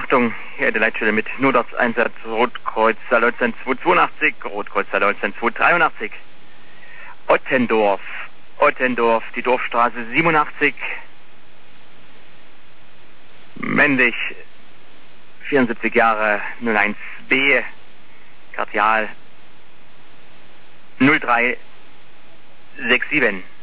Achtung, hier der Leitstelle mit Notarzteinsatz Rotkreuz Saarleutzen 282, Rotkreuz Saarleutzen 283. Ottendorf, die Dorfstraße 87. Männlich, 74 Jahre, 01B, Kardial 0367.